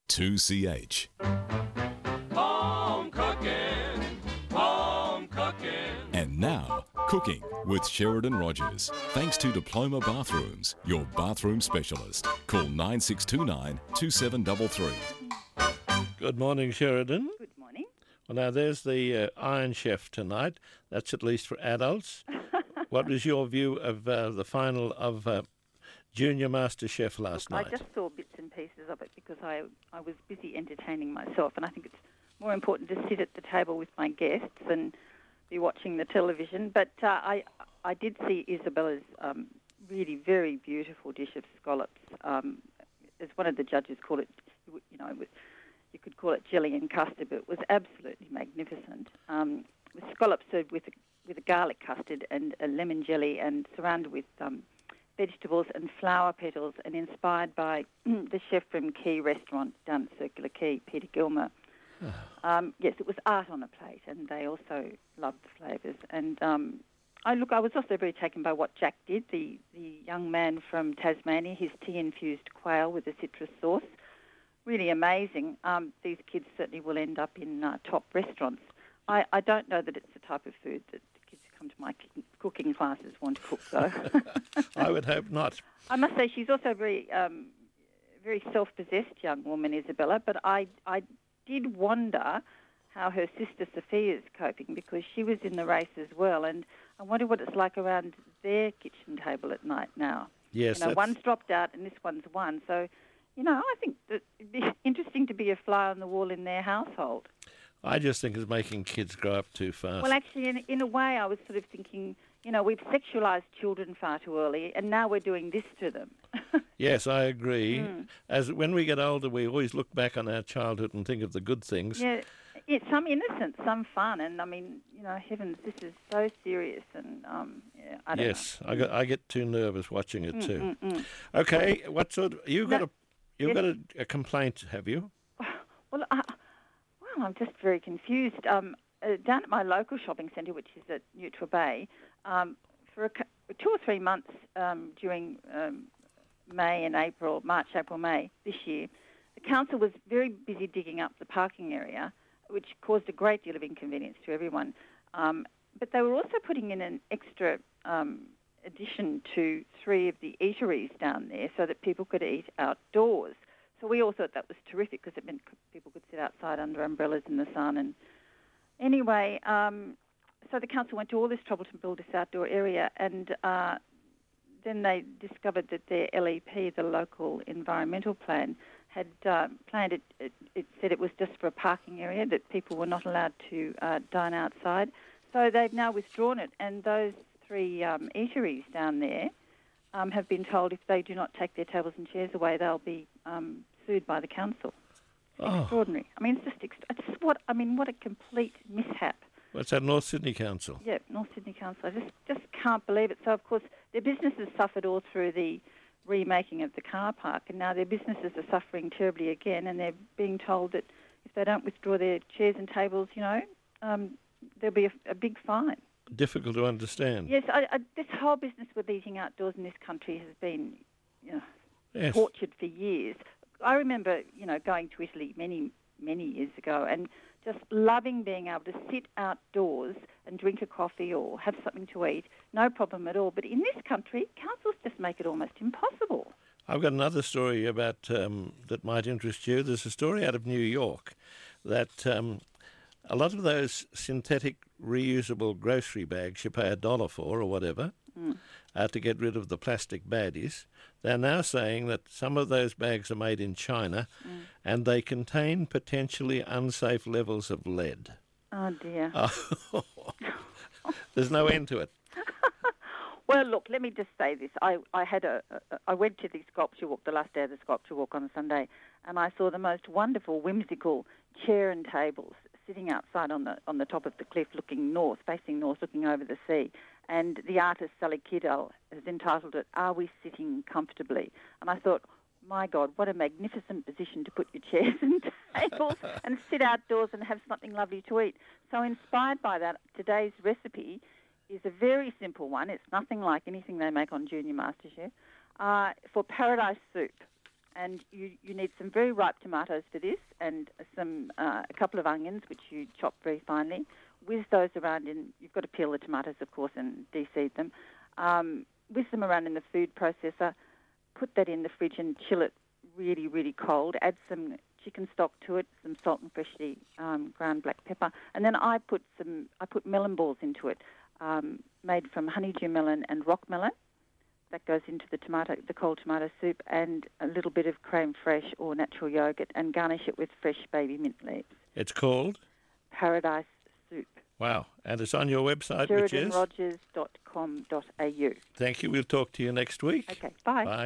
2CH. Home cooking, home cooking. And now, cooking with Sheridan Rogers. Thanks to Diploma Bathrooms, your bathroom specialist. Call 9629 2733. Good morning, Sheridan. Good morning. Well, now there's the Iron Chef tonight. That's at least for adults. What was your view of the final of Junior Master Chef last night? I just saw bits and pieces of it because I was busy entertaining myself, and I think it's more important to sit at the table with my guests than be watching the television. But I did see Isabella's really very beautiful dish of scallops. As one of the judges called it, you could call it jelly and custard, but it was absolutely magnificent. With scallops served with a garlic custard and a lemon jelly, and surrounded with vegetables and flower petals, and inspired by the chef from Quay restaurant down at Circular Quay, Peter Gilmer. Yes, it was art on a plate, and they also loved the flavours. And I was also very taken by what Jack did, the young man from Tasmania, his tea-infused quail with a citrus sauce. Really amazing. These kids certainly will end up in top restaurants. I don't know that it's the type of food that the kids who come to my cooking classes want to cook, though. I would hope not. I must say she's also a very self-possessed young woman, Isabella, but I did wonder how her sister Sophia's coping, because she was in the race as well, and I wonder what it's like around their kitchen table at night now. Yes, one's dropped out and this one's won, so I think that it'd be interesting to be a fly on the wall in their household. I just think it's making kids grow up too fast. Well, actually, in a way, I was sort of thinking, we've sexualised children far too early, and now we're doing this to them. Yes, I agree. As when we get older, we always look back on our childhood and think of the good things. Yeah, it's some innocence, some fun, and heavens, this is so serious, and I don't know. I get too nervous watching it too. Okay, what sort of you've got a complaint, have you? Well, I'm just very confused. Down at my local shopping centre, which is at Neutra Bay, for 2 or 3 months during March, April, May this year, the council was very busy digging up the parking area, which caused a great deal of inconvenience to everyone. But they were also putting in an extra addition to 3 of the eateries down there so that people could eat outdoors. So we all thought that was terrific because it meant people could sit outside under umbrellas in the sun. And anyway, so the council went to all this trouble to build this outdoor area, and then they discovered that their LEP, the local environmental plan, had planned it. It said it was just for a parking area, that people were not allowed to dine outside. So they've now withdrawn it, and those 3 eateries down there have been told if they do not take their tables and chairs away, they'll be sued by the council. Extraordinary. I mean, what a complete mishap. What's that, North Sydney Council? Yeah, North Sydney Council. I just can't believe it. So, of course, their businesses suffered all through the remaking of the car park, and now their businesses are suffering terribly again, and they're being told that if they don't withdraw their chairs and tables, there'll be a big fine. Difficult to understand. Yes, this whole business with eating outdoors in this country has been tortured for years. I remember, going to Italy many, many years ago and just loving being able to sit outdoors and drink a coffee or have something to eat, no problem at all. But in this country, councils just make it almost impossible. I've got another story about that might interest you. There's a story out of New York that a lot of those synthetic reusable grocery bags you pay $1 for or whatever to get rid of the plastic baddies, they're now saying that some of those bags are made in China and they contain potentially unsafe levels of lead. Oh, dear. There's no end to it. Well, look, let me just say this. I went to the sculpture walk, the last day of the sculpture walk on Sunday, and I saw the most wonderful, whimsical chair and tables sitting outside on the top of the cliff, looking north, facing north, looking over the sea. And the artist Sally Kidell has entitled it, "Are We Sitting Comfortably?" And I thought, my God, what a magnificent position to put your chairs and tables and sit outdoors and have something lovely to eat. So inspired by that, today's recipe is a very simple one. It's nothing like anything they make on Junior MasterChef, for paradise soup. And you need some very ripe tomatoes for this, and a couple of onions, which you chop very finely. Whiz those around you've got to peel the tomatoes, of course, and de-seed them. Whiz them around in the food processor. Put that in the fridge and chill it really, really cold. Add some chicken stock to it, some salt and freshly ground black pepper, and then I put melon balls into it, made from honeydew melon and rock melon. That goes into the cold tomato soup, and a little bit of creme fraiche or natural yogurt, and garnish it with fresh baby mint leaves. It's called? Paradise Soup. Wow. And it's on your website, which is? SheridanRogers.com.au. Thank you. We'll talk to you next week. Okay, bye. Bye.